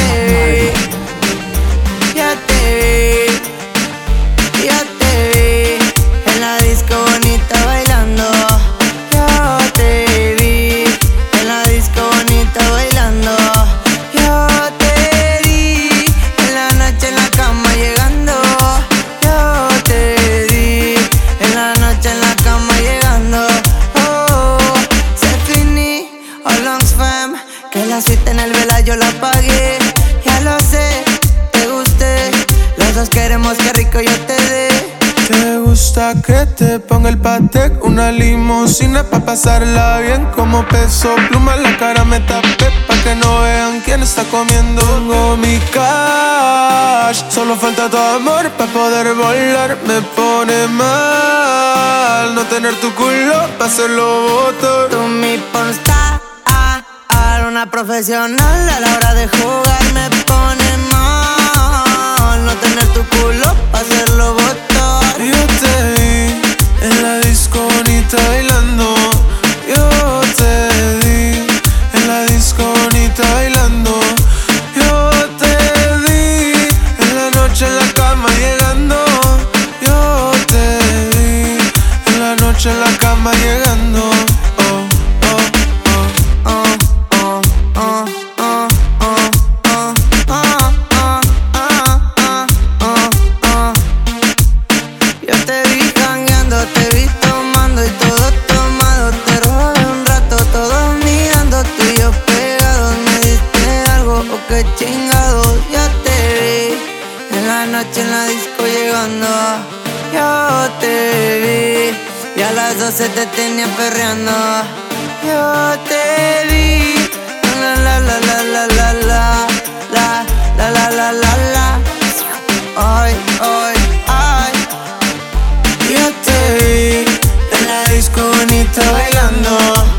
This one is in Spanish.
te vi, ya te vi, ya te vi en la disco bonita bailando. Yo te vi en la disco bonita bailando. Yo te vi en la noche en la cama llegando. Yo te vi en la noche en la cama llegando. Oh, c'est fini, all longs femme. Que la suite en el vela yo la pagué. Ya lo sé, te gusté. Los dos queremos que rico yo te dé. ¿Te gusta que te ponga el Patek? Una limusina pa' pasarla bien. Como Peso Pluma en la cara me tapé pa' que no vean quién está comiendo. Tengo mi cash, solo falta tu amor pa' poder volar. Me pone mal no tener tu culo pa' hacerlo votar. Tú mi pornstar, una profesional a la hora de jugar. Me pone mal no tener tu culo pa' hacerlo votar. Yo te vi en la disco bonita bailando. Yo te vi en la disco bonita bailando. Yo te vi en la noche en la cama llegando. Yo te vi en la noche en la cama llegando. Yo te vi jangueando, te vi tomando y todo tomado. Te robé un rato, todos mirando, tú y yo pegados. Me diste algo, oh qué chingados. Yo te vi en la noche en la disco llegando. Yo te vi y a las 12 te tenía perreando. Yo te vi, la la la la la la la la la la la la. Ay, ay, ay. Yo te vi en la disco bonita bailando.